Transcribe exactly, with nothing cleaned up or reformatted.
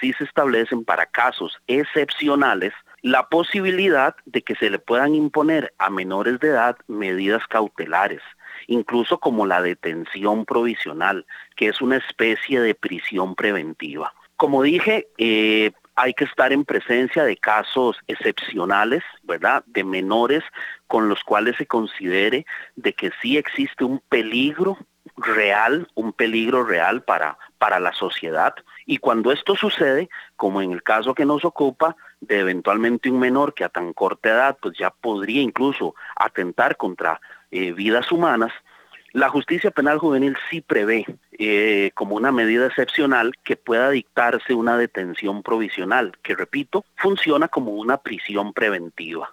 sí se establecen para casos excepcionales la posibilidad de que se le puedan imponer a menores de edad medidas cautelares, incluso como la detención provisional, que es una especie de prisión preventiva. Como dije, eh, hay que estar en presencia de casos excepcionales, ¿verdad?, de menores con los cuales se considere de que sí existe un peligro real, un peligro real para, para la sociedad. Y cuando esto sucede, como en el caso que nos ocupa, de eventualmente un menor que a tan corta edad pues ya podría incluso atentar contra eh, vidas humanas, la justicia penal juvenil sí prevé eh, como una medida excepcional que pueda dictarse una detención provisional, que repito, funciona como una prisión preventiva.